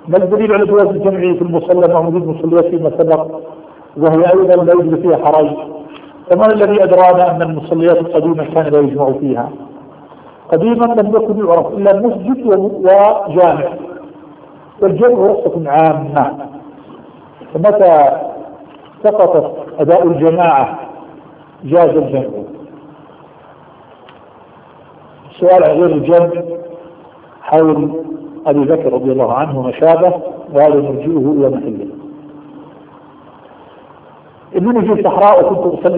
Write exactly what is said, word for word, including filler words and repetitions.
ما الدليل على جواز الجمع في المصلى مع وجود مصليات فيما سبق وهي أيضا لا يوجد فيها حرج؟ فما الذي أدرانا أن المصليات القديمة كان لا يجمع فيها؟ قديما لم يكن يعرف إلا مسجد وجامع، والجمع رخصة عامة، فمتى سقطت أداء الجماعة جاز الجمع. السؤال عن غير الجمع حول أبي بكر رضي الله عنه وما شابه، وهذا نرجئه إلى محله. إنني في الصحراء وكنت أصلي